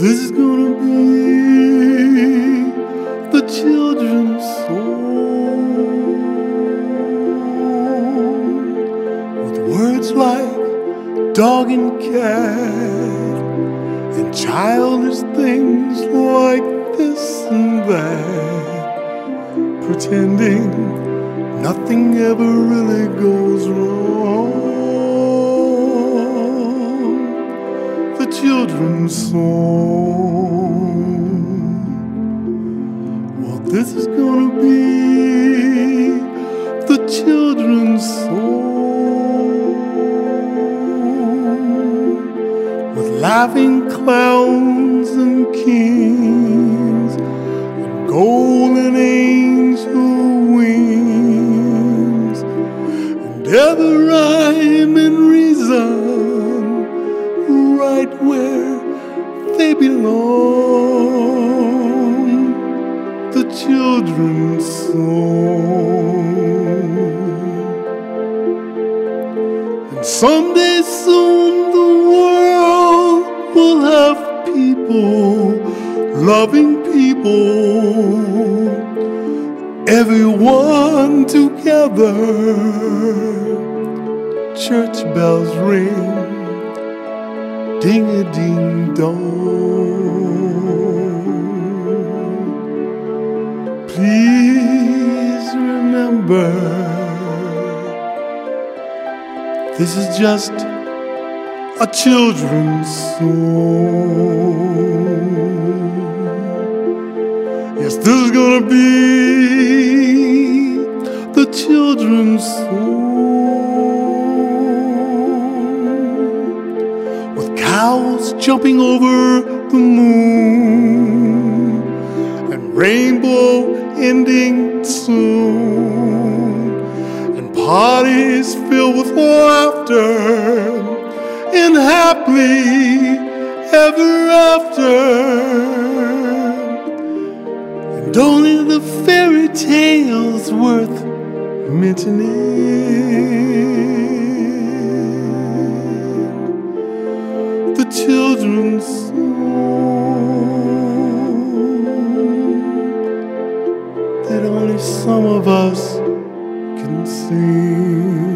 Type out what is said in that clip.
This is gonna be the children's song, with words like dog and cat, and childish things like this and that, pretending nothing ever really goes wrong. The children's song. Well, this is gonna be the children's song, with laughing clowns and kings, and golden angel wings, and every rhyme and reason right where they belong. The children's song. And someday soon the world will have people, loving people, everyone together. Church bells ring, ding-a-ding-dong. Please remember, this is just a children's song. Yes, this is gonna be the children's song, with cows jumping over the moon, and rainbow ending soon, and parties filled with laughter, and happily ever after, and only the fairy tales worth mentioning. The children's song that only some of us can sing.